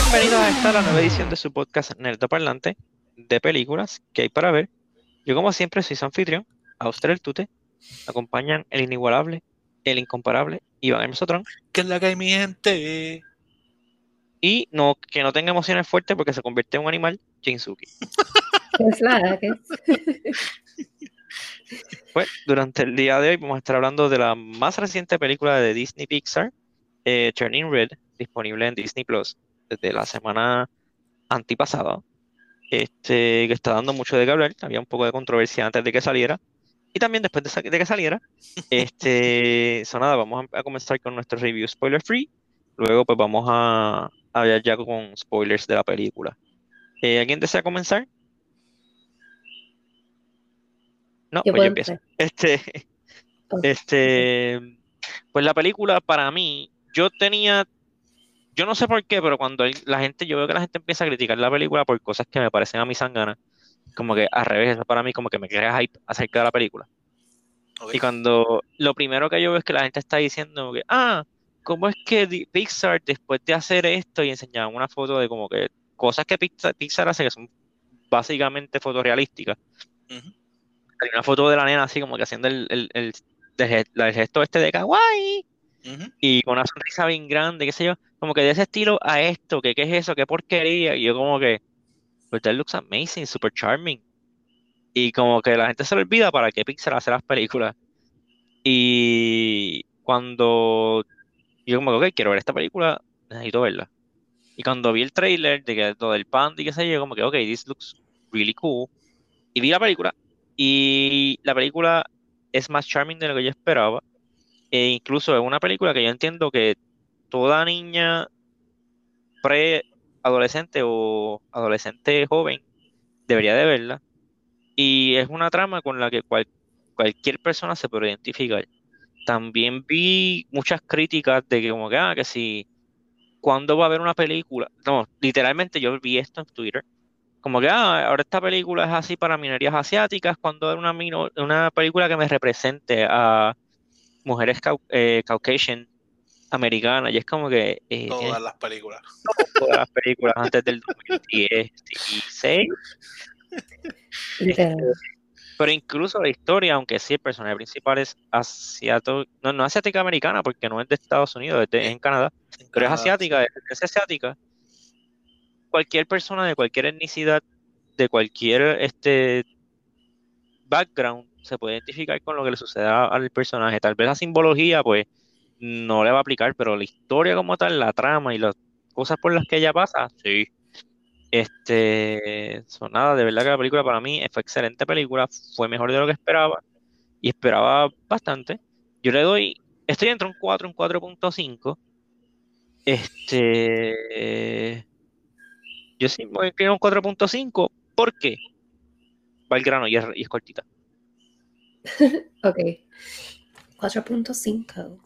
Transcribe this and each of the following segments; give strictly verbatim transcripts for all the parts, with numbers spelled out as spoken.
Bienvenidos a esta la nueva edición de su podcast Nerdo Parlante de películas que hay para ver. Yo, como siempre, soy su anfitrión, Auster el Tute. Me acompañan el inigualable, el incomparable Iván el Mesotrón. ¿Qué es la que hay, mi gente? Y no, que no tenga emociones fuertes porque se convierte en un animal, Shinsuke. Es la que Pues durante el día de hoy vamos a estar hablando de la más reciente película de Disney Pixar, eh, Turning Red, disponible en Disney Plus desde la semana antipasada. Este, que está dando mucho de qué hablar. Había un poco de controversia antes de que saliera. Y también después de, sa- de que saliera. Este, so nada, vamos a, a comenzar con nuestro review spoiler free. Luego pues vamos a, a hablar ya con spoilers de la película. Eh, ¿alguien desea comenzar? No, yo pues yo puedo empiezo. entrar. Este, Ok. este, pues la película para mí, yo tenía, yo no sé por qué, pero cuando hay- la gente, yo veo que la gente empieza a criticar la película por cosas que me parecen a mí sanganas, como que al revés, eso para mí como que me crea hype acerca de la película. Ok. Y cuando lo primero que yo veo es que la gente está diciendo que, ah, ¿cómo es que Di- Pixar después de hacer esto y enseñaban una foto de como que cosas que Pixar, Pixar hace que son básicamente fotorrealísticas? Ujú. Hay una foto de la nena así como que haciendo el, el, el, el ge- el gesto este de kawaii Ujú. y con una sonrisa bien grande, qué sé yo, como que de ese estilo a esto, que qué es eso, qué porquería, y yo como que, pues that looks amazing, super charming. Y como que la gente se le olvida para qué Pixar hace las películas. Y cuando Y yo como que, ok, quiero ver esta película, necesito verla. Y cuando vi el trailer de que todo el panda y qué sé yo, como que, ok, this looks really cool. Y vi la película, y la película es más charming de lo que yo esperaba. E incluso es una película que yo entiendo que toda niña pre-adolescente o adolescente joven debería de verla. Y es una trama con la que cual- cualquier persona se puede identificar. También vi muchas críticas de que como que, ah, que si ¿cuándo va a haber una película? No, literalmente yo vi esto en Twitter. Como que, ah, ahora esta película es así para minorías asiáticas, ¿cuándo va a haber una, mino- una película que me represente a mujeres cau- eh, Caucasian americanas? Y es como que eh, tienes Todas las películas. todas las películas antes del dos mil dieciséis. Este, Literal. pero incluso la historia, aunque sí el personaje principal es asiático, no, no asiática americana porque no es de Estados Unidos, es, de- es Es en Canadá, en pero es Canadá, sí. asiática, es, es asiática. Cualquier persona de cualquier etnicidad, de cualquier este background, se puede identificar con lo que le sucede a- al personaje. Tal vez la simbología, pues, no le va a aplicar, pero la historia como tal, la trama y las cosas por las que ella pasa, sí. Este, son nada, de verdad que la película para mí fue excelente película, fue mejor de lo que esperaba y esperaba bastante. Yo le doy, estoy entre un cuatro y un cuatro punto cinco. Este, yo sí voy a inclinar un cuatro punto cinco. ¿Por qué? Va al grano y es, y es cortita. Ok. Cuatro punto cinco.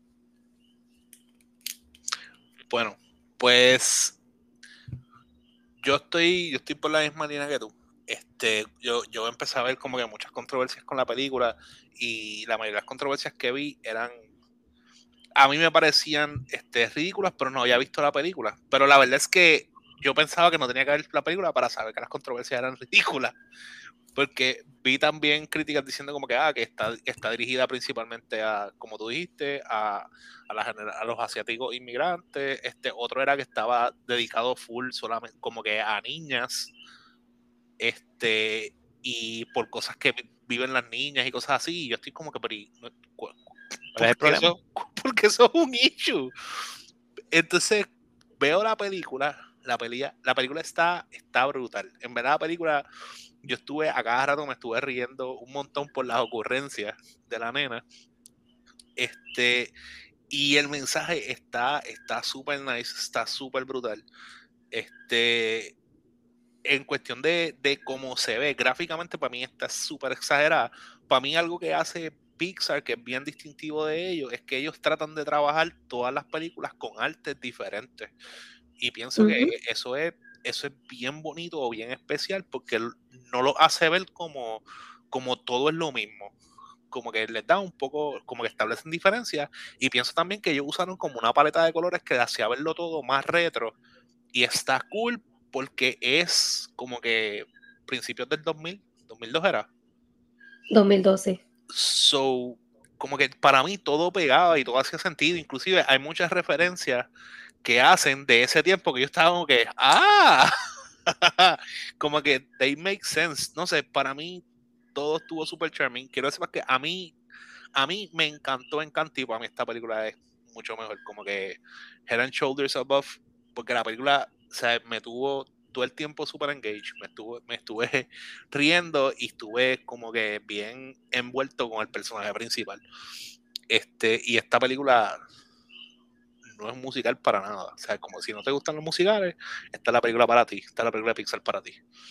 Bueno, pues yo estoy, yo estoy por la misma línea que tú. Este, yo, yo empecé a ver como que muchas controversias con la película y la mayoría de las controversias que vi eran, a mí me parecían este, ridículas, pero no había visto la película. Pero la verdad es que yo pensaba que no tenía que ver la película para saber que las controversias eran ridículas. Porque vi también críticas diciendo como que, ah, que está, que está dirigida principalmente a, como tú dijiste, a, a, la genera- a los asiáticos inmigrantes. Este otro era que estaba dedicado full solamente como que a niñas. Este, y por cosas que vi- viven las niñas y cosas así. Y yo estoy como que, pero, ¿y no- cu- ¿Cuál es el ¿por qué problema? eso, por qué eso es un issue? Entonces veo la película, la, pelea, la película está, está brutal. En verdad la película, yo estuve a cada rato me estuve riendo un montón por las ocurrencias de la nena. Este, y el mensaje está está súper nice, está súper brutal. Este, en cuestión de, de cómo se ve gráficamente, para mí está súper exagerada. Para mí algo que hace Pixar, que es bien distintivo de ellos, es que ellos tratan de trabajar todas las películas con artes diferentes. Y pienso que Ujú. eso es, eso es bien bonito o bien especial porque no lo hace ver como, como todo es lo mismo. Como que les da un poco, como que establecen diferencias. Y pienso también que ellos usaron como una paleta de colores que hacía verlo todo más retro y está cool porque es como que principios del dos mil, dos mil dos era. dos mil doce. So, como que para mí todo pegaba y todo hacía sentido. Inclusive hay muchas referencias que hacen de ese tiempo que yo estaba como que, ¡ah! Como que they make sense. No sé, para mí todo estuvo súper charming. Quiero decir que a mí, a mí me encantó Encanto y para mí esta película es mucho mejor. Como que Head and Shoulders Above, porque la película, o sea, me tuvo todo el tiempo súper engaged. Me estuve, me estuve riendo y estuve como que bien envuelto con el personaje principal. Este, y esta película no es musical para nada. O sea, como si no te gustan los musicales, esta es la película para ti, esta es la película de Pixar para ti.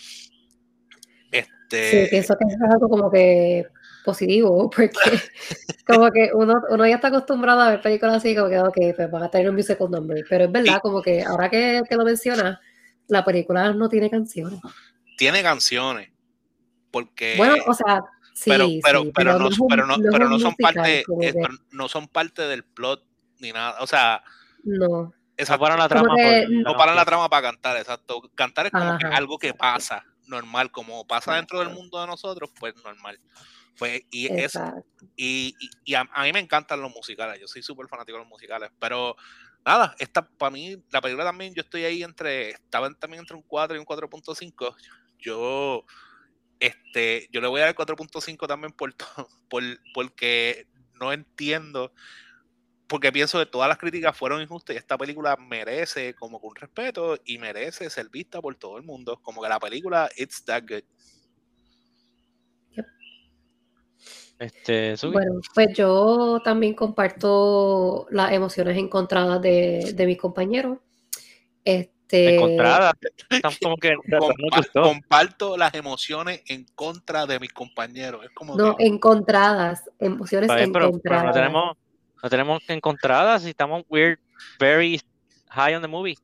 Este... Sí, pienso que es algo como que positivo, porque como que uno, uno ya está acostumbrado a ver películas así, como que, ok, pues van a tener un musical number, pero es verdad, y, como que ahora que, que lo mencionas, la película no tiene canciones. Tiene canciones, porque... Bueno, o sea, pero, sí, pero, sí, pero, pero no, no es un, pero, no, no es pero un no son musical, parte, como eh, que pero no son parte del plot ni nada. O sea, no. No para la Como trama por que, la no paran la canción. trama para cantar, exacto. Cantar es como que ajá, algo que pasa normal, como pasa dentro del mundo de nosotros, pues normal. Pues, y es, exacto. y, y, y a, a mí me encantan los musicales, yo soy súper fanático de los musicales, pero nada, esta para mí, la película también, yo estoy ahí entre, estaba también entre un cuatro y un cuatro punto cinco. Yo, este, yo le voy a dar cuatro punto cinco también por, por, porque no entiendo, porque pienso que todas las críticas fueron injustas y esta película merece como que un respeto y merece ser vista por todo el mundo, como que la película it's that good. Yep. Este, Sugi. Bueno, pues yo también comparto las emociones encontradas de, de mis compañeros. Este, Encontrada. Están como que no me Compa gustó. comparto las emociones en contra de mis compañeros. Es como no, que encontradas, emociones Está bien, pero, pero no encontradas. tenemos, no tenemos encontradas y estamos we're very high on the movie.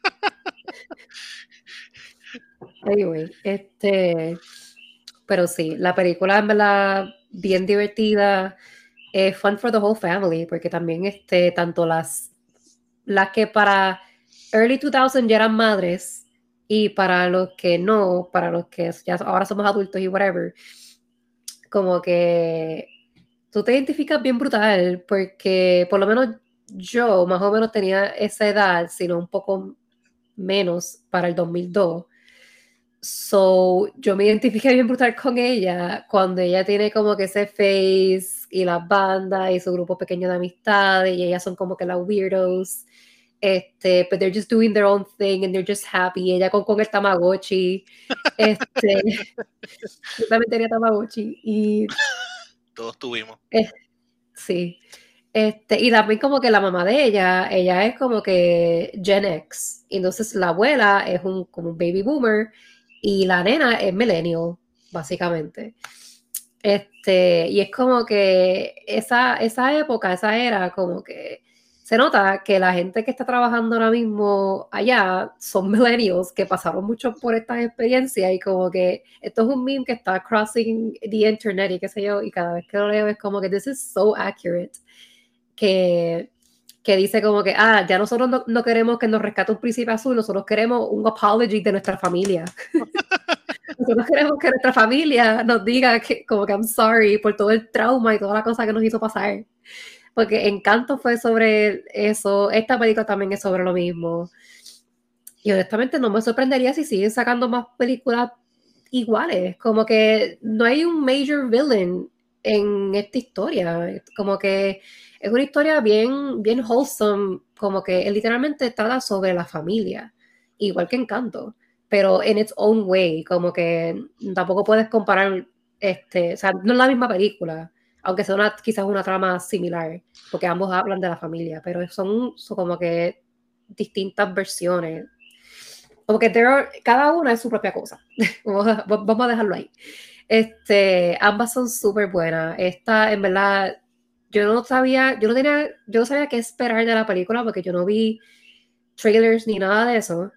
Anyway, este, pero sí, la película en verdad bien divertida, eh, fun for the whole family, porque también este, tanto las, las que para early two thousand ya eran madres y para los que no, para los que ya ahora somos adultos y whatever, como que tú te identificas bien brutal, porque por lo menos yo más o menos tenía esa edad, sino un poco menos para el dos mil dos. So, yo me identifiqué bien brutal con ella cuando ella tiene como que ese face y las bandas y su grupo pequeño de amistades y ellas son como que las weirdos. Este, but they're just doing their own thing and they're just happy. Ella con, con el Tamagotchi. Este, yo también tenía Tamagotchi y todos tuvimos. eh, sí. Este, y también como que la mamá de ella, ella es como que Gen X. Entonces la abuela es un, como un baby boomer y la nena es millennial, básicamente. Este, y es como que esa, esa época, esa era, como que se nota que la gente que está trabajando ahora mismo allá son millennials que pasaron mucho por estas experiencias y como que esto es un meme que está crossing the internet y qué sé yo, y cada vez que lo leo es como que this is so accurate. Que, que dice como que, ah, ya nosotros no, no queremos que nos rescate un príncipe azul, nosotros queremos un apology de nuestra familia. Nosotros queremos que nuestra familia nos diga que, como que I'm sorry por todo el trauma y toda la cosa que nos hizo pasar. Porque Encanto fue sobre eso, esta película también es sobre lo mismo. Y honestamente no me sorprendería si siguen sacando más películas iguales, como que no hay un major villain en esta historia, como que es una historia bien, bien wholesome, como que literalmente trata sobre la familia, igual que Encanto, pero en its own way, como que tampoco puedes comparar, este, o sea, no es la misma película, aunque sea una, quizás una trama similar, porque ambos hablan de la familia, pero son, son como que distintas versiones. Como que are, cada una es su propia cosa. Vamos a, vamos a dejarlo ahí. Este, ambas son súper buenas. Esta, en verdad, yo no sabía, yo no tenía, yo no sabía qué esperar de la película porque yo no vi trailers ni nada de eso.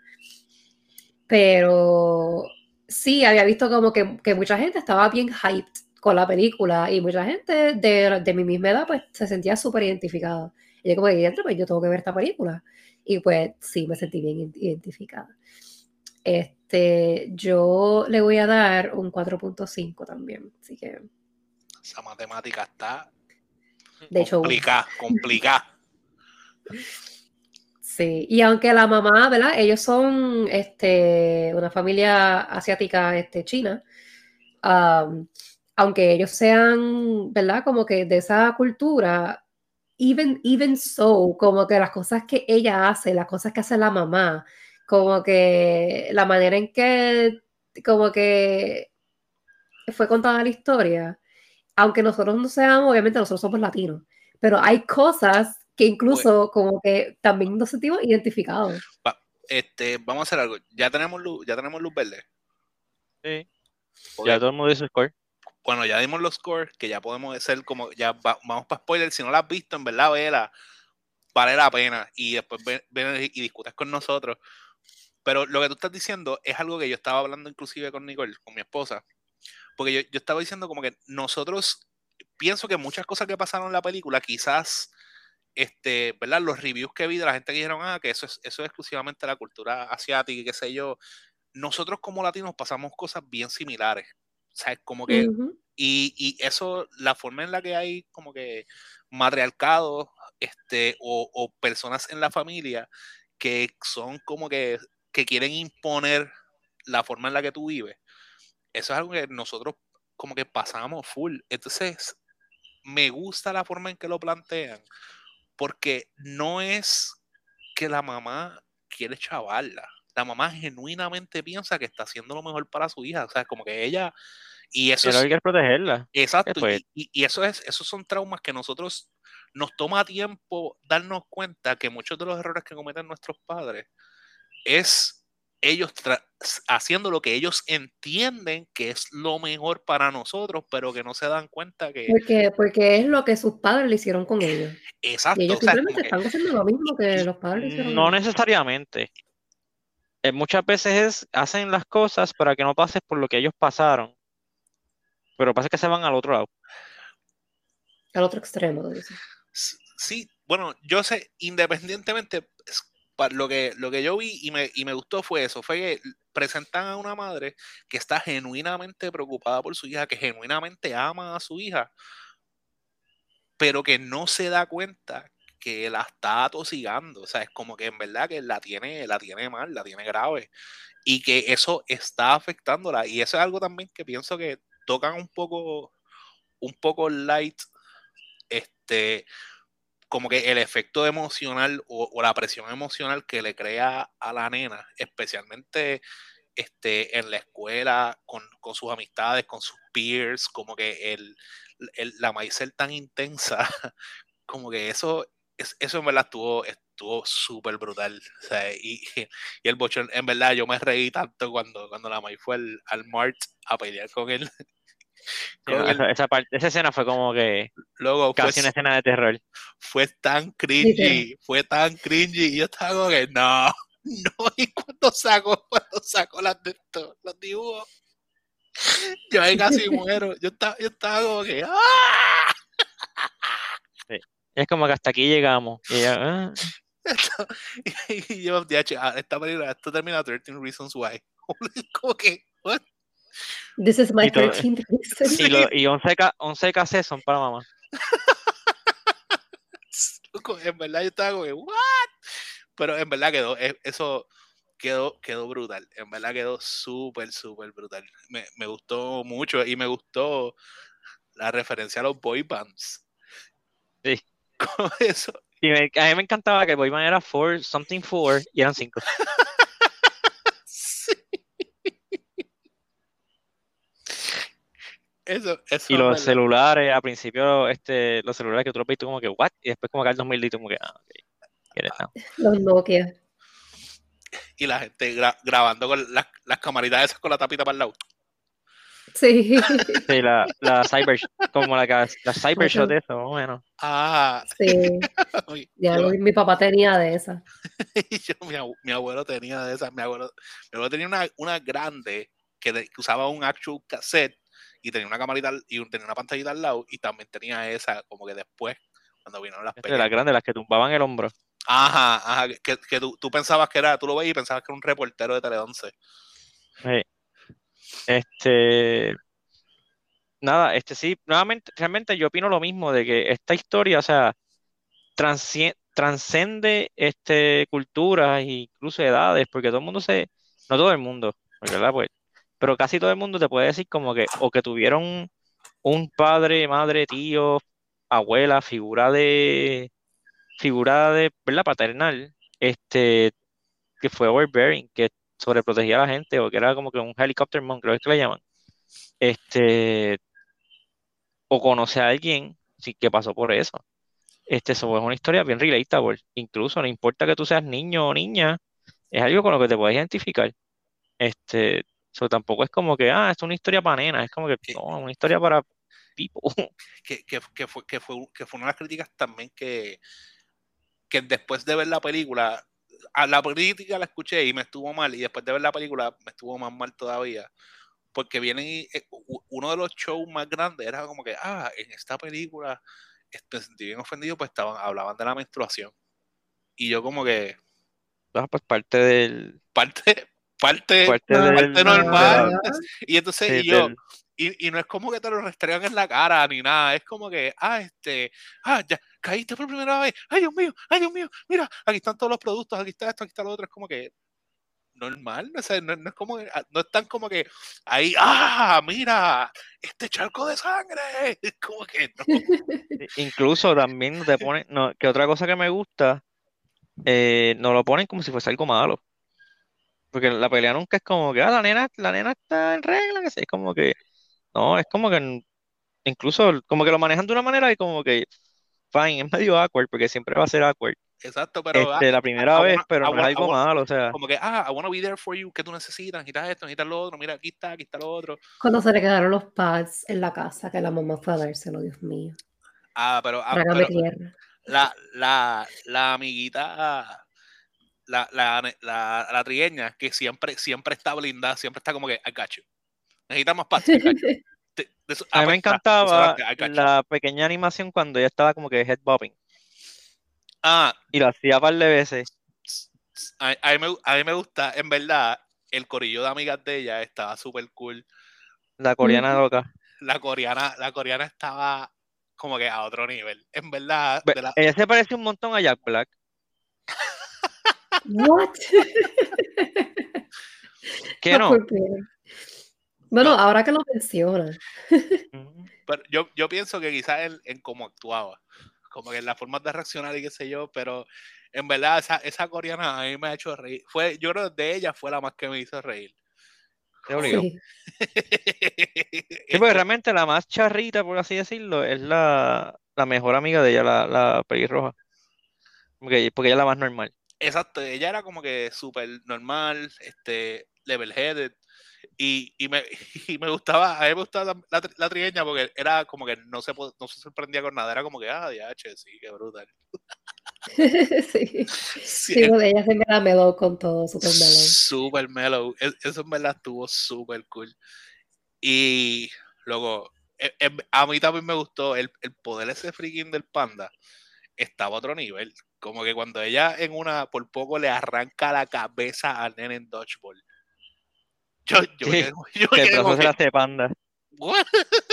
Pero sí, había visto como que, que mucha gente estaba bien hyped con la película y mucha gente de, de mi misma edad pues se sentía súper identificada. Y yo como que, pues yo tengo que ver esta película. Y pues sí, me sentí bien identificada. Este, yo le voy a dar un cuatro punto cinco también, así que... Esa matemática está De hecho, complicada, complicada. sí, y aunque la mamá, ¿verdad? Ellos son este, una familia asiática este, china, um, aunque ellos sean, ¿verdad? Como que de esa cultura, even, even so, como que las cosas que ella hace, las cosas que hace la mamá, como que la manera en que, como que fue contada la historia, aunque nosotros no seamos, obviamente nosotros somos latinos, pero hay cosas que Okay. incluso como que también nos sentimos identificados. Va, este, vamos a hacer algo. Ya tenemos luz, ya tenemos luz verde. Sí, Okay. ya todo el mundo dice score. Bueno, ya dimos los scores, que ya podemos hacer como, ya va, vamos para spoiler. Si no la has visto, en verdad, vela, vale la pena. Y después ven, ven y discutas con nosotros. Pero lo que tú estás diciendo es algo que yo estaba hablando inclusive con Nicole, con mi esposa. Porque yo, yo estaba diciendo como que nosotros, pienso que muchas cosas que pasaron en la película, quizás, este, ¿verdad? Los reviews que vi de la gente que dijeron, ah, que eso es, eso es exclusivamente la cultura asiática y qué sé yo. Nosotros como latinos pasamos cosas bien similares. O sea, como que, Ujú. y, y eso, la forma en la que hay como que matriarcado, este, o, o personas en la familia que son como que, que quieren imponer la forma en la que tú vives, eso es algo que nosotros como que pasamos full. Entonces, me gusta la forma en que lo plantean, porque no es que la mamá quiere chavarla. La mamá genuinamente piensa que está haciendo lo mejor para su hija. O sea, como que ella, y eso Y ahora hay es que protegerla. exacto, Después, y, y, y eso es, esos son traumas que nosotros nos toma tiempo darnos cuenta que muchos de los errores que cometen nuestros padres es ellos haciendo lo que ellos entienden que es lo mejor para nosotros, pero que no se dan cuenta que... Porque, porque es lo que sus padres le hicieron con ellos. Y Exacto, ellos o sea, es como simplemente que... están haciendo lo mismo que Y, los padres le hicieron a no ellos. necesariamente. Eh, muchas veces es, hacen las cosas para que no pases por lo que ellos pasaron, pero pasa que se van al otro lado. Al otro extremo, dice. sí, bueno, yo sé, independientemente, lo que, lo que yo vi y me, y me gustó fue eso, fue que presentan a una madre que está genuinamente preocupada por su hija, que genuinamente ama a su hija, pero que no se da cuenta que la está atosigando. O sea, es como que en verdad que la tiene, la tiene mal, la tiene grave. Y que eso está afectándola. Y eso es algo también que pienso que tocan un poco, un poco light, este, como que el efecto emocional o, o la presión emocional que le crea a la nena, especialmente este, en la escuela, con, con sus amistades, con sus peers, como que el, el, la maíz ser tan intensa, como que eso, es, eso en verdad estuvo, estuvo súper brutal. O sea, y, y el bochón, en verdad, yo me reí tanto cuando, cuando la maíz fue al, al Mart a pelear con él. Sí, Con no, él. esa, esa parte, esa escena fue como que Luego fue, casi una escena de terror. fue tan Literal. cringy, fue tan cringy, y yo estaba como que no, no, y cuando sacó, cuando sacó las de esto, los dibujos, yo ahí casi muero, yo estaba, yo estaba como que ¡ah! Sí. Es como que hasta aquí llegamos. Y ella, ah. Esto, y, y yo, D H, ah, esta película, esto termina trece Reasons Why. Como que, what? This is my Y, todo, thirteenth reason. y, lo, y once, K, once K C son para mamá. En verdad yo estaba como que, what? Pero en verdad quedó, eso quedó, quedó brutal. En verdad quedó súper, súper brutal. Me, me gustó mucho y me gustó la referencia a los boy bands. Sí. Con eso. Y me- a mí me encantaba que Boyman era four, something four, y eran cinco. Sí. Eso, eso Y es los verdad. celulares, al principio, este, los celulares que tú los viste como que, what? Y después como que al dos mil y tú como que, ah, ok, get it now. Los Nokia. Y la gente gra grabando con las, las camaritas esas con la tapita para el lado. Sí. Sí, la, la cyber, como la, que- la cybershot Hacho, de eso, más o menos. Ah, sí. Ya yo, lo- mi papá tenía de esa. yo, mi, abu mi, abuelo tenía de esas. Mi abuelo, mi abuelo tenía una, una grande que, de, que usaba un actual cassette y tenía una camarita y un, tenía una pantallita al lado y también tenía esa como que después, cuando vinieron las Este, las pequeñas. grandes, las que tumbaban el hombro. Ajá, ajá, que, que tú, tú pensabas que era, tú lo veías y pensabas que era un reportero de Tele once. Eh, este, nada, este sí, nuevamente, realmente yo opino lo mismo de que esta historia, o sea, transcie- transcende este, culturas e incluso edades, porque todo el mundo se, no todo el mundo, porque, ¿verdad? Pues, pero casi todo el mundo te puede decir como que, o que tuvieron un padre, madre, tío, abuela, figura de, figura de, ¿verdad? Paternal, este, que fue overbearing, que sobreprotegía a la gente, o que era como que un helicopter mom, creo que le llaman, este, o conoce a alguien sí, que pasó por eso. Este, eso es una historia bien relatable. Incluso no importa que tú seas niño o niña, es algo con lo que te puedes identificar. Este, eso tampoco es como que, ah, es una historia para nena, es como que, Que, no, es una historia para people. que, que, que fue, que, fue, que fue una de las críticas también que, que después de ver la película, a la crítica la escuché y me estuvo mal, y después de ver la película me estuvo más mal todavía, porque vienen y eh, uno de los shows más grandes era como que, ah, en esta película me sentí bien ofendido, pues estaban, hablaban de la menstruación. Y yo como que, Ah, pues parte del, parte, parte, parte parte del, de normal. la, Ajá. Y entonces, sí, y yo, del, y, y no es como que te lo restregan en la cara ni nada, es como que, ah, este, ah, ya, caíste por primera vez, ay Dios mío, ay Dios mío, mira, aquí están todos los productos, aquí está esto, aquí está lo otro, es como que normal, o sea, no, no es como, no es tan como que ahí, ah, mira, este charco de sangre, es como que no. incluso también te ponen, no, que otra cosa que me gusta, eh, nos lo ponen como si fuese algo malo. Porque la pelea nunca es como que, ah, la nena, la nena está en regla, que sé, es como que, no, es como que incluso como que lo manejan de una manera y como que, fine, es medio awkward, porque siempre va a ser awkward. Exacto, pero ah, Este, la I, primera I vez, wanna, pero I no es wanna, I algo wanna, malo, o sea, como que, ah, I wanna be there for you, ¿qué tú necesitas? Necesitas esto, necesitas lo otro, mira, aquí está, aquí está lo otro. Cuando se le quedaron los pads en la casa, que la mamá fue a dárselo, Dios mío. Ah, pero, ah, Trágame pero tierra. la, la, la amiguita, la, la, la, la trigueña, que siempre, siempre está blindada, siempre está como que, I got you. Necesitamos pads, I got you. Te- de eso- a mí me apesta, encantaba desodorante, I got you. la pequeña animación cuando ella estaba como que head bobbing Ah, y lo hacía un par de veces, a, a mí me, a mí me gusta, en verdad, el corillo de amigas de ella estaba súper cool. la coreana loca. La coreana, la coreana estaba como que a otro nivel. En verdad, Ve, de la, ella se parece un montón a Jack Black. What? ¿Qué Ah, no? ¿por qué? Bueno, yo, ahora que lo mencionas. Ujú. pero yo, yo pienso que quizás en, en cómo actuaba, como que en las formas de reaccionar y qué sé yo, pero en verdad esa, esa coreana a mí me ha hecho reír. Fue, yo creo que de ella fue la más que me hizo reír. Te Como que, obligó. Sí. Sí, porque este, realmente la más charrita, por así decirlo, es la, la mejor amiga de ella, la, la pelirroja. Porque, porque ella es la más normal. exacto, ella era como que súper normal, este, level headed. Y, y, me, y me gustaba, a mí me gustaba la, la, la trigueña porque era como que no se, no se sorprendía con nada, era como que, ah, diache, sí, qué brutal. Sí. Sí, Sí, pues ella siempre la meló con todo, super mellow. super mellow, eso en verdad estuvo súper cool. Y luego, eh, eh, a mí también me gustó el, el poder ese freaking del panda, estaba a otro nivel. Como que cuando ella en una, por poco le arranca la cabeza al nene en Dodgeball. Yo, yo me Sí, quedé, yo me que el quedé como brazo se que, la hace panda. ¿what?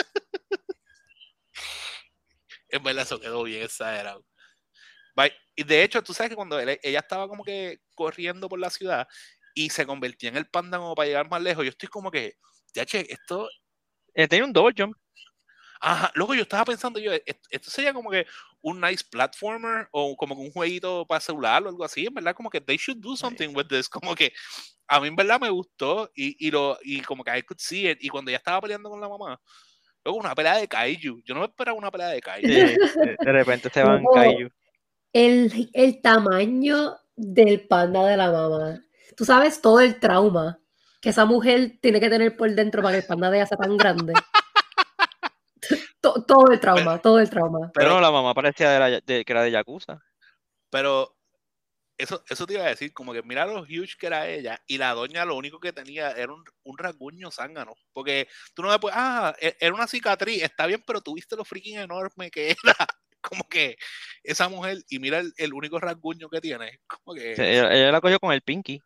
En verdad eso quedó bien exagerado. Y de hecho, tú sabes que cuando él- ella estaba como que corriendo por la ciudad y se convertía en el panda como para llegar más lejos, yo estoy como que, ya che, esto, Eh, tiene un double jump. ajá, luego yo estaba pensando yo, esto, esto sería como que un nice platformer o como que un jueguito para celular o algo así, en verdad como que they should do Ay, something with this, como que a mí en verdad me gustó y, y, lo, y como que I could see it, y cuando ella estaba peleando con la mamá, luego una pelea de kaiju, yo no me esperaba una pelea de sí, kaiju. de, de repente se van Luego, Kaiju. el, el tamaño del panda de la mamá. Tú sabes todo el trauma que esa mujer tiene que tener por dentro para que el panda de ella sea tan grande. To- todo el Pero, trauma, todo el trauma. pero, Bueno, la mamá parecía de la, de, que era de Yakuza. pero Eso, eso te iba a decir, como que mira lo huge que era ella, y la doña lo único que tenía era un, un rasguño zángano. Porque tú no me puedes, ah, e- era una cicatriz, está bien, pero tuviste lo freaking enorme que era. como que esa mujer, y mira el, el único rasguño que tiene, como Sí, que, ella, ella la cogió con el pinky.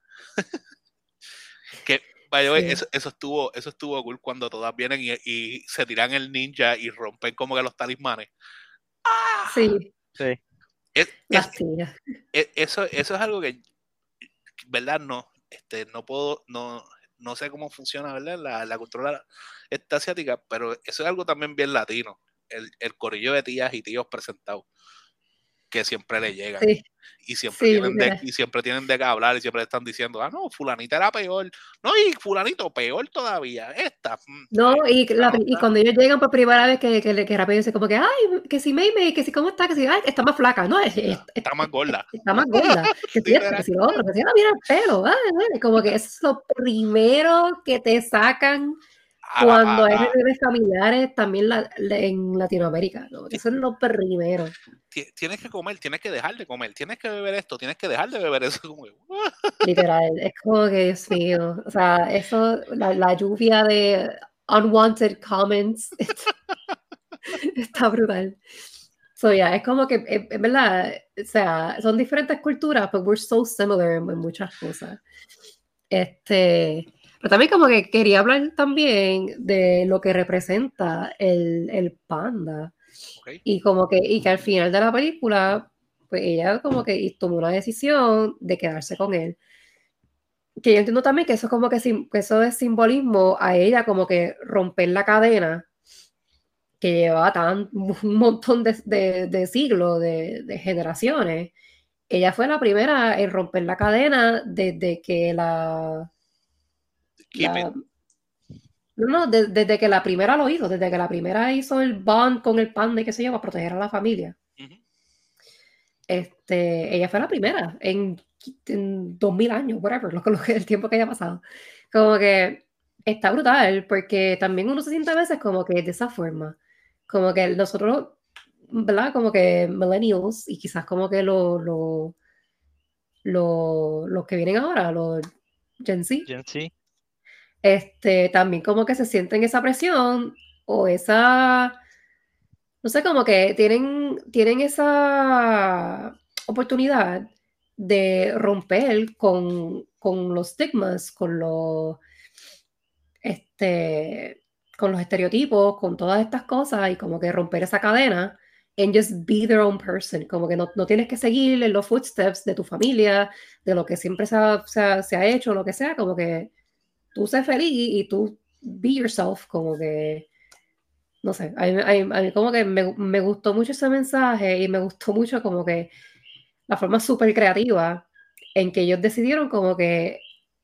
que by the way, Sí. eso, eso estuvo, eso estuvo cool cuando todas vienen y, y se tiran el ninja y rompen como que los talismanes. ¡Ah! Sí, Sí. Es, es- las tías. es- eso, eso es algo que, ¿verdad? No, este, no puedo, no, no sé cómo funciona, ¿verdad? La, la cultura esta asiática, pero eso es algo también bien latino. El, el corillo de tías y tíos presentados que siempre le llegan. Sí, Y siempre sí, tienen de, literal. y siempre tienen de qué hablar y siempre le están diciendo, ah, no, fulanita era peor. No, y fulanito peor todavía. Esta. mm, No, y, esta la- no y está. cuando ellos llegan por primera vez, que, que, le- que rápido dice como que, ay, que si May May, que si cómo está, que si, ay, está más flaca, no, es, es- es- Está más gorda. está más gorda, que si esto, que Literal. si lo otro, que si no, mira el pelo, ay, ay, como que eso es lo primero que te sacan A la, cuando hay a- a- reuniones familiares también la- la- en Latinoamérica, como que ti- eso es lo primero, ti- tienes que comer, tienes que dejar de comer, tienes que beber esto, tienes que dejar de beber eso. Como que, literal, es como que, Dios mío, o sea, eso, la, la lluvia de unwanted comments, está brutal. So, yeah, es como que, es, es verdad, o sea, son diferentes culturas, but we're so similar en, en muchas cosas. Este, pero también como que quería hablar también de lo que representa el, el panda. ok. Y como que, y que al final de la película, pues ella como que tomó una decisión de quedarse con él. Que yo entiendo también que eso es como que, sim- que eso es simbolismo a ella, como que romper la cadena que llevaba tan, un montón de, de- de siglos, de, de generaciones. Ella fue la primera en romper la cadena desde que la, Keep it. la no, no, de- desde que la primera lo hizo, desde que la primera hizo el bond con el panda y qué sé yo, para proteger a la familia. Ujú. Este, ella fue la primera en, en dos mil años, whatever, lo, lo que- el tiempo que haya pasado. Como que está brutal, porque también uno se siente a veces como que de esa forma, como que nosotros, ¿verdad? Como que millennials y quizás como que los lo, lo, los que vienen ahora, los Gen Z, Gen Z. este, también como que se sienten esa presión o esa, no sé, como que tienen, tienen esa oportunidad de romper con, con los estigmas, con los, este, con los estereotipos, con todas estas cosas y como que romper esa cadena and just be their own person, como que no, no tienes que seguir en los footsteps de tu familia, de lo que siempre se ha, se ha, se ha hecho, lo que sea, como que tú sé feliz y tú be yourself, como que no sé, a mí, a mí- a mí como que me, me gustó mucho ese mensaje y me gustó mucho como que la forma súper creativa en que ellos decidieron como que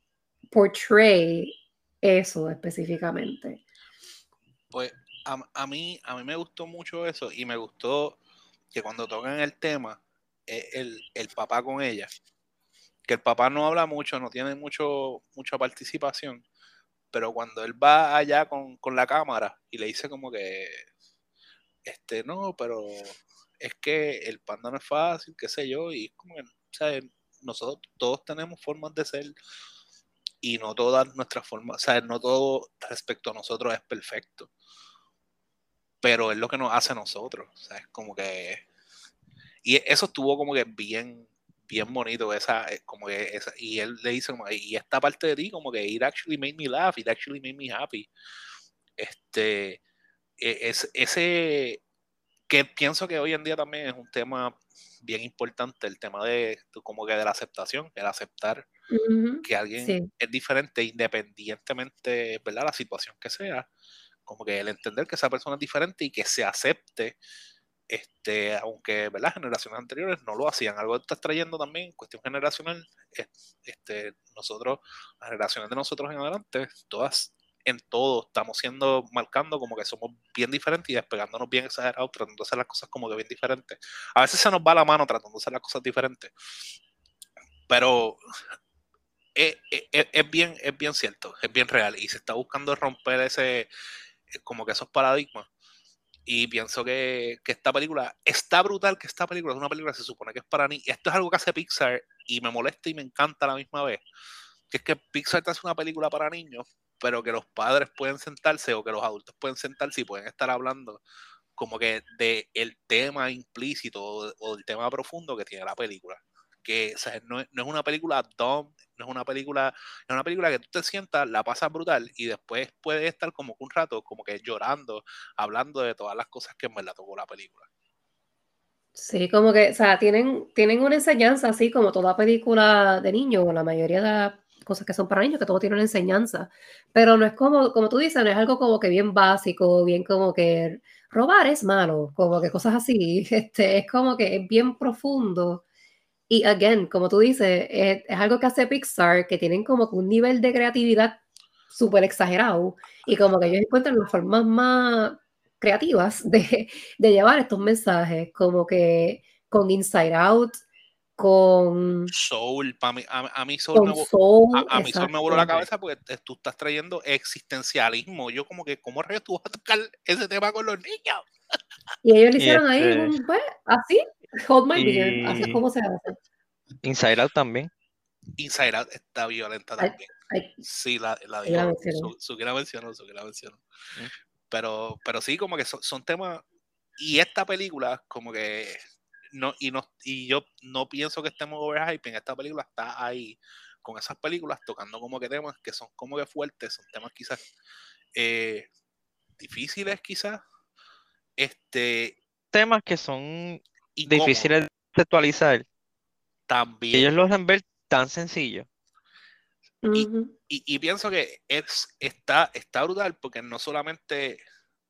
portray eso específicamente. Pues a, a mí, a mí me gustó mucho eso y me gustó que cuando tocan el tema, eh, el, el papá con ella, que el papá no habla mucho, no tiene mucho, mucha participación, pero cuando él va allá con, con la cámara y le dice como que, este, no, pero es que el panda no es fácil, qué sé yo, y es como que, o sea, nosotros todos tenemos formas de ser y no todas nuestras formas, o sea, no todo respecto a nosotros es perfecto, pero es lo que nos hace a nosotros, o sea, es como que, y eso estuvo como que bien, bien bonito, esa, eh, como que esa, y él le dice, como, y esta parte de ti, como que it actually made me laugh, it actually made me happy, este, e, es, ese, que pienso que hoy en día también es un tema bien importante, el tema de como que de la aceptación, el aceptar Ujú, que alguien sí. es diferente independientemente, ¿verdad? La situación que sea, como que el entender que esa persona es diferente y que se acepte, este, aunque, ¿verdad? Generaciones anteriores no lo hacían. Algo que estás trayendo también, cuestión generacional, este, nosotros, las generaciones de nosotros en adelante, todas en todo estamos siendo, marcando como que somos bien diferentes y despegándonos bien exagerados, tratando de hacer las cosas como que bien diferentes. A veces se nos va la mano tratando de hacer las cosas diferentes, pero es, es, es bien, es bien cierto, es bien real y se está buscando romper ese, como que esos paradigmas. Y pienso que, que esta película está brutal, que esta película es una película que se supone que es para niños. Esto es algo que hace Pixar y me molesta y me encanta a la misma vez. Que es que Pixar te hace una película para niños, pero que los padres pueden sentarse o que los adultos pueden sentarse y pueden estar hablando como que de el tema implícito o, o el tema profundo que tiene la película. Que o sea, no, no es una película dumb, no es una película, es una película que tú te sientas, la pasas brutal y después puedes estar como que un rato como que llorando, hablando de todas las cosas que en verdad tocó la película. Sí, como que, o sea, tienen, tienen una enseñanza así como toda película de niños, o la mayoría de las cosas que son para niños, que todo tiene una enseñanza. Pero no es como, como tú dices, no es algo como que bien básico, bien como que robar es malo, como que cosas así. Este, es como que es bien profundo. Y again, como tú dices, es, es algo que hace Pixar, que tienen como que un nivel de creatividad súper exagerado. Y como que ellos encuentran las formas más creativas de, de llevar estos mensajes, como que con Inside Out, con, Soul, pa mí, a, a mí Soul me, con Soul, a, a mí Soul me voló la exacto. cabeza porque te, tú estás trayendo existencialismo. Yo como que, ¿cómo rayos tú vas a tocar ese tema con los niños? Y ellos lo Y hicieron ahí, en este, un, pues, así, Hold My Beer, así es y como se hace. Inside Out también. Inside Out está violenta Ay, también. ay, Sí, la, la ella la dijo, mencionó. su, su que la mencionó, su que la mencionó. Mm. Pero, pero sí, como que son, son temas. Y esta película, como que. No, y, no, y yo no pienso que estemos overhyping. Esta película está ahí con esas películas tocando como que temas que son como que fuertes, son temas quizás eh, difíciles, quizás. Este, Temas que son incómodos difíciles de conceptualizar, que también. ellos lo hacen ver tan sencillo. Y, Ujú. y, y pienso que es, está, está brutal porque no solamente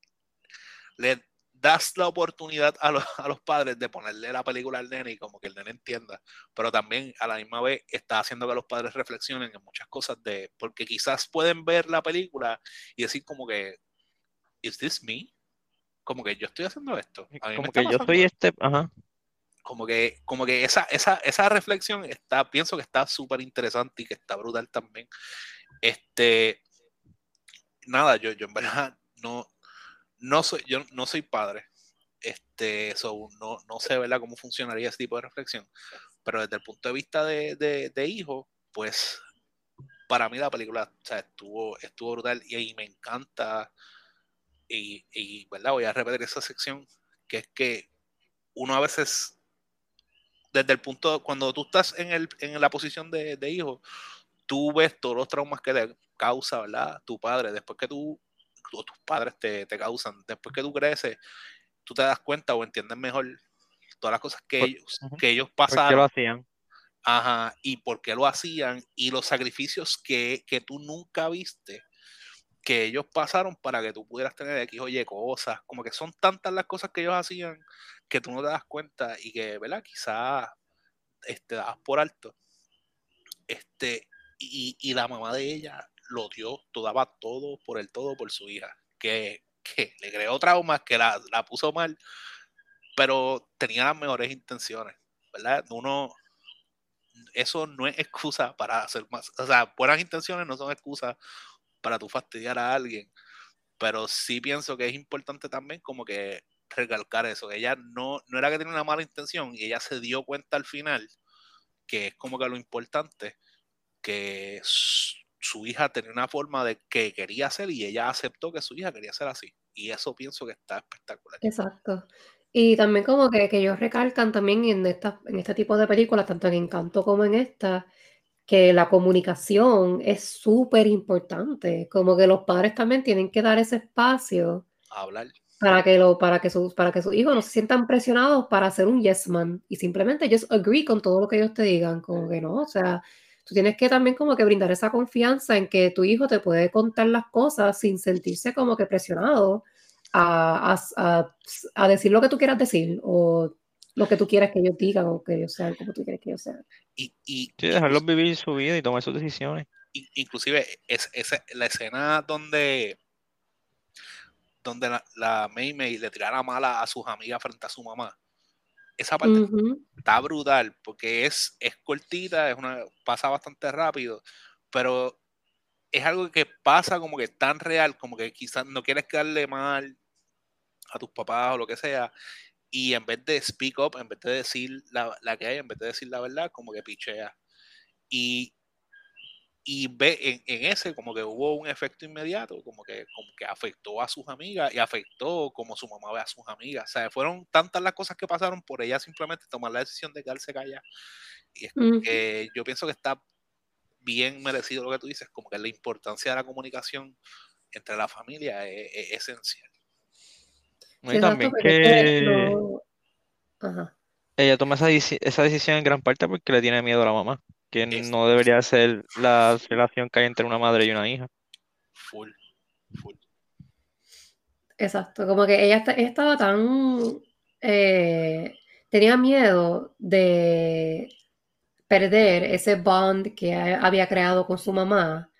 le das la oportunidad a los, a los padres de ponerle la película al nene y como que el nene entienda, pero también a la misma vez está haciendo que los padres reflexionen en muchas cosas de, porque quizás pueden ver la película y decir como que, ¿is this me? Como que yo estoy haciendo esto, a mí me Como está que yo soy pasando esto. este, ajá. Como que, como que esa, esa, esa reflexión está, pienso que está súper interesante y que está brutal también. Este, nada, yo, yo en verdad no, no soy, yo no soy padre. Este, so, no, no sé, ¿verdad?, cómo funcionaría ese tipo de reflexión, pero desde el punto de vista de, de, de hijo, pues para mí la película, o sea, estuvo, estuvo brutal y, y me encanta y, y, ¿verdad?, voy a repetir esa sección, que es que uno a veces, desde el punto, cuando tú estás en, el, en la posición de, de hijo, tú ves todos los traumas que te causa, ¿verdad?, tu padre, después que tú, o tus padres te, te causan, después que tú creces, tú te das cuenta o entiendes mejor todas las cosas que Por, ellos, ujú. que ellos ¿Por qué lo pasaron, hacían? ajá, y por qué lo hacían, y los sacrificios que, que tú nunca viste, que ellos pasaron para que tú pudieras tener X o Y cosas, como que son tantas las cosas que ellos hacían que tú no te das cuenta y que, ¿verdad?, quizás este, das por alto. Este, y, y la mamá de ella lo dio, lo daba todo por el todo por su hija, que, que le creó traumas, que la, la puso mal, pero tenía las mejores intenciones, ¿verdad? Uno, eso no es excusa para hacer más, o sea, buenas intenciones no son excusas para tú fastidiar a alguien, pero sí pienso que es importante también como que recalcar eso, ella no, no era que tenía una mala intención y ella se dio cuenta al final, que es como que lo importante, que su, su hija tenía una forma de que quería hacer y ella aceptó que su hija quería ser así, y eso pienso que está espectacular. Exacto. Y también como que, que ellos recalcan también en, esta, en este tipo de películas, tanto en Encanto como en esta, que la comunicación es súper importante, como que los padres también tienen que dar ese espacio Hablar. para que, lo, para que, sus, para que sus hijos no se sientan presionados para ser un yes man y simplemente just agree con todo lo que ellos te digan, como que no, o sea, tú tienes que también como que brindar esa confianza en que tu hijo te puede contar las cosas sin sentirse como que presionado a, a, a, a decir lo que tú quieras decir o lo que tú quieras que ellos digan o que ellos sean como tú quieres que ellos sean. Y, y Sí, dejarlos incluso, vivir su vida y tomar sus decisiones. inclusive es, es, la escena donde donde la, la Mei Mei le tirara mala a sus amigas frente a su mamá. Esa parte Ujú. está brutal porque es, es cortita, es una, pasa bastante rápido, pero es algo que pasa como que tan real, como que quizás no quieres quedarle mal a tus papás o lo que sea, y en vez de speak up, en vez de decir la, la que hay, en vez de decir la verdad, como que pichea. Y, y ve en, en ese como que hubo un efecto inmediato, como que, como que afectó a sus amigas y afectó como su mamá ve a sus amigas. O sea, fueron tantas las cosas que pasaron por ella simplemente tomar la decisión de quedarse callada. Y es como Mm. que yo pienso que está bien merecido lo que tú dices, como que la importancia de la comunicación entre la familia es, es esencial. Y Sí, exacto, también porque es que que no. Ajá. ella toma esa, deci- esa decisión en gran parte porque le tiene miedo a la mamá, que Es no debería ser la relación que hay entre una madre y una hija. full, full. Exacto, como que ella, esta- ella estaba tan, eh, tenía miedo de perder ese bond que a- había creado con su mamá.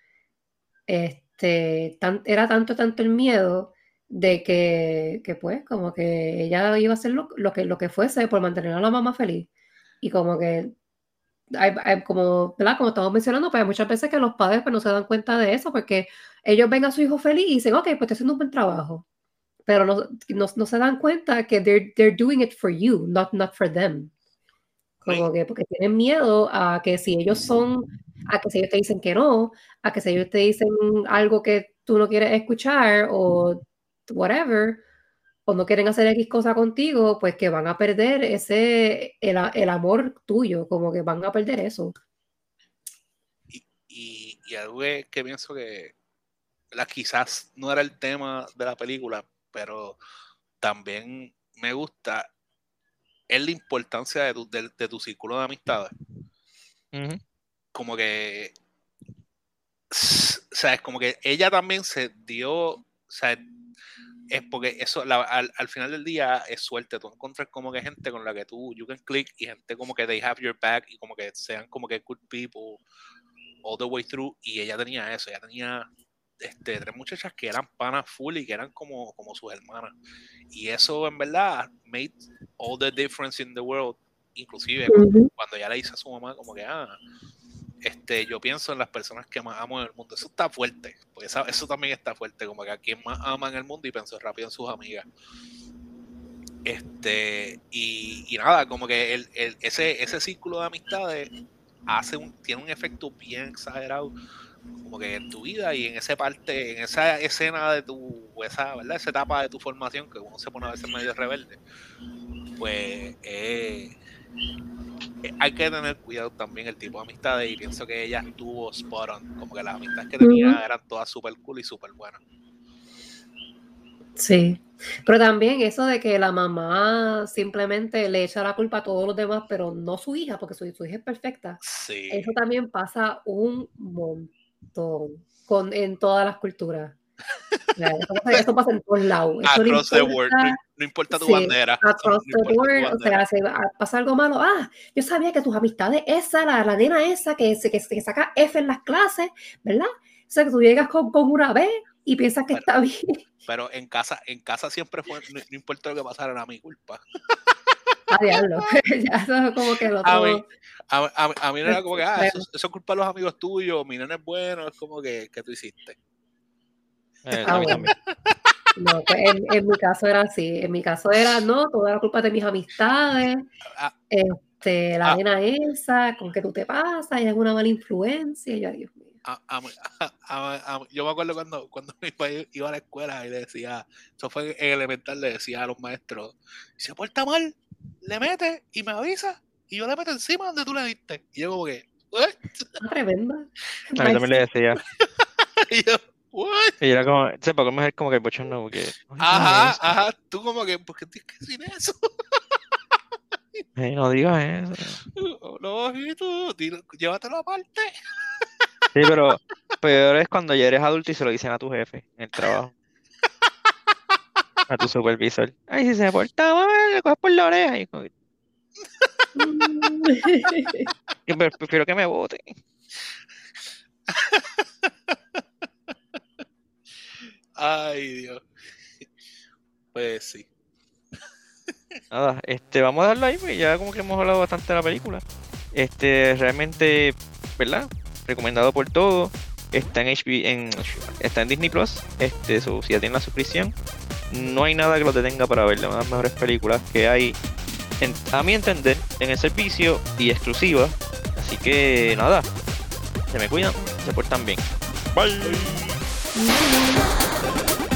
Este, tan- era tanto, tanto el miedo de que, que pues, como que ella iba a hacer lo, lo que, lo que fuese por mantener a la mamá feliz. Y como que, hay, hay como, ¿verdad? Como estamos mencionando, pues hay muchas veces que los padres pues, no se dan cuenta de eso porque ellos ven a su hijo feliz y dicen, ok, pues estoy haciendo un buen trabajo. Pero no, no, no se dan cuenta que they're, they're doing it for you, not, not for them. Como que porque tienen miedo a que si ellos son, a que si ellos te dicen que no, a que si ellos te dicen algo que tú no quieres escuchar o whatever, o no quieren hacer X cosa contigo, pues que van a perder ese, el, a- el amor tuyo, como que van a perder eso. Y, y, y algo que, que pienso que la, quizás no era el tema de la película, pero también me gusta es la importancia de tu, de, de tu círculo de amistades. Ujú. Como que, ¿sabes? Como que ella también se dio, o sea, es porque eso la, al, al final del día es suerte. Tú encuentras como que gente con la que tú, you can click, y gente como que they have your back y como que sean como que good people all the way through. Y ella tenía eso, ella tenía este, tres muchachas que eran panas full y que eran como, como sus hermanas. Y eso en verdad made all the difference in the world. Inclusive cuando, Ujú. cuando ella le dice a su mamá como que, ah, este, yo pienso en las personas que más amo en el mundo. Eso está fuerte, porque eso, eso también está fuerte, como que a quien más ama en el mundo y pensó rápido en sus amigas. Este, y, y nada, como que el, el, ese, ese círculo de amistades hace un, tiene un efecto bien exagerado como que en tu vida y en esa parte, en esa escena de tu, esa, ¿verdad? Esa etapa de tu formación que uno se pone a veces medio rebelde, pues eh, eh, hay que tener cuidado también el tipo de amistades y pienso que ella estuvo spot on, como que las amistades que tenía Ujú. eran todas super cool y super buenas. Sí, pero también eso de que la mamá simplemente le echa la culpa a todos los demás, pero no su hija, porque su, su hija es perfecta. Sí. Eso también pasa un montón con, en todas las culturas. O sea, Eso pasa, eso pasa en todos lados. Eso no Across the world, no, importa, no importa tu sí, bandera, across no the importa tu board, o bandera. sea, si va- pasa algo malo, ah, yo sabía que tus amistades, esa, la, la nena esa que, se- que, que saca F en las clases, ¿verdad? O sea, que tú llegas con, con una B y piensas que Pero, está bien. pero en casa, en casa siempre fue, no, no importa lo que pasara, era mi culpa. A diablo. Ya eso es como que el A mí, otro a, a, a mí no era como que, ah, eso, extremo. eso es culpa de los amigos tuyos, mi nene es bueno, es como que, que tú hiciste. Eh, Ah, a mí bueno. también. No, pues en, en mi caso era así. En mi caso era, no, toda la culpa de mis amistades, Ah, este, la ah, nena esa, con que tú te pasas, ella es una mala influencia. Y yo, Dios mío. a, a, a, a, a, yo me acuerdo cuando, cuando mi país iba a la escuela y le decía, eso fue en elemental, le decía a los maestros, si se porta mal, le mete y me avisa y yo le meto encima donde tú le diste. Y yo como que, ¿what? Ah, tremenda. A mí también le Nice. decía. Y yo, ¿what? Y era como, sepa, como es como que el bochorno, porque no digas Ajá, eso. ajá, tú como que, ¿por qué tienes que decir eso? Ey, no digas eso. No, ojito, dilo, llévatelo aparte. Sí, pero peor es cuando ya eres adulto y se lo dicen a tu jefe en el trabajo, a tu supervisor. Ay, si se porta mal, le coges por la oreja. Y como que, yo pre- prefiero que me vote. Ay, Dios. Pues sí. Nada, este, vamos a darlo ahí, porque ya como que hemos hablado bastante de la película. Este, realmente, ¿verdad? Recomendado por todo. Está en H B, en, está en Disney Plus. Este, so, si ya tienen la suscripción, no hay nada que lo detenga para ver las mejores películas que hay, en- a mi entender, en el servicio y exclusiva. Así que nada, se me cuidan. Chao. se portan bien. Bye. Mm.